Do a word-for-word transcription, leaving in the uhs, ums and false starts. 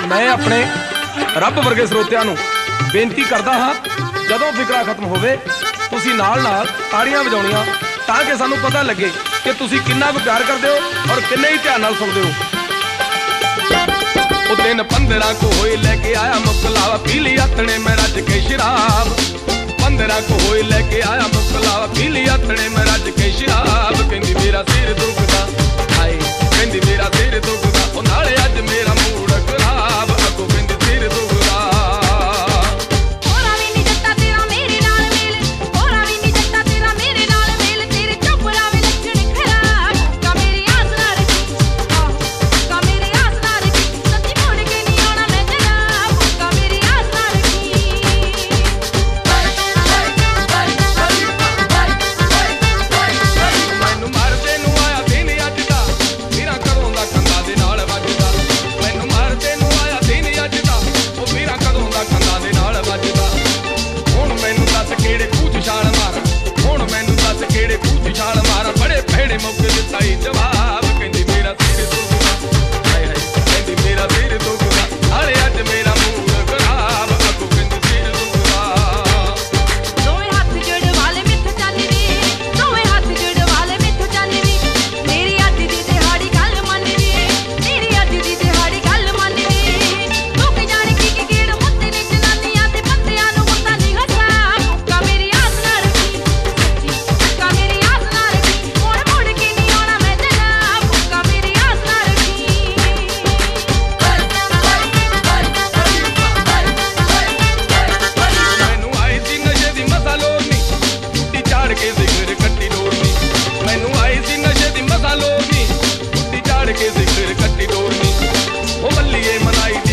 मैं अपने रब वर्गे ਸਰੋਤਿਆਂ ਨੂੰ ਬੇਨਤੀ ਕਰਦਾ ਹਾਂ, ਜਦੋਂ ਫਿਕਰਾ ਖਤਮ ਹੋਵੇ ਤੁਸੀਂ ਨਾਲ ਨਾਲ ਤਾੜੀਆਂ ਵਜਾਉਣੀਆਂ ਤਾਂ ਕਿ ਸਾਨੂੰ ਪਤਾ ਲੱਗੇ ਕਿ ਤੁਸੀਂ ਕਿੰਨਾ ਕੁ ਪਿਆਰ ਕਰਦੇ ਹੋ ਔਰ ਕਿੰਨੇ ਹੀ ਧਿਆਨ ਨਾਲ ਸੁਣਦੇ ਹੋ। ਉਹ ਦਿਨ ਪੰਦਰਾਂ ਕੋ ਹੋਏ ਲੈ ਕੇ ਆਇਆ ਮੁਕਲਾਵਾ, ਪੀ ਲਈ ਆਥਣੇ ਮੈਂ ਰੱਜ ਕੇ ਸ਼ਰਾਬ। ਪੰਦਰਾਂ ਕੋ ਹੋਏ ਲੈ ਕੇ ਆਇਆ ਮੁਕਲਾਵਾ, ਪੀ ਲਈ ਆਥਣੇ ਮੈਂ ਰੱਜ ਕੇ ਸ਼ਰਾਬ। ਕਹਿੰਦੀ ਮੇਰਾ ਸਿਰ ਦੁਖਦਾ, ਹਾਏ ਕਹਿੰਦੀ ਮੇਰਾ ਸਿਰ ਦੁਖਦਾ, ਉਹ ਨਾਲੇ ਅੱਜ ਮੇਰਾ ਮੂਡ ਖਰਾਬ। ਅੱਗੋਂ ਕਹਿੰਦੀ ਸਿਰ ਦੁਖਦਾ। मौके दिता ही जवाब, कहंदी मेरा सिर दुखदा, हाय हाय कहंदी मेरा सिर दुखदा, अरे अज मेरा मूड खराब। अगों कहंदी सिर दुखदा। दोवें हाथ जोड़ वाले मिथ चल वी, दोवें हाथ जोड़ वाले मिथ चल वी, मेरी अज दी दिहाड़ी गल मन वी, मेरी अज दी दिहाड़ी गल मन वी। लोक जाने की की गेड़ हुंदे ने जनानियां ते बंदियां नूं हुंदा नहीं हसा। मुक्का मेरी आस ना रखी, सच्ची मुक्का मेरी आस ना रखी, मुड़ मुड़ के नहीं आना मैं तेरा, मुक्का मेरी आस ना रखी। मैनू आई सी नशे दी मसा लोड़नी, टुट्टी झाड़ के सिखर कट्टी डोरनी। मैनू आई सी नशे दी मसा लोड़नी, टुट्टी झाड़ के सिखर कट्टी डोरनी। ओ मल्लीए मनाई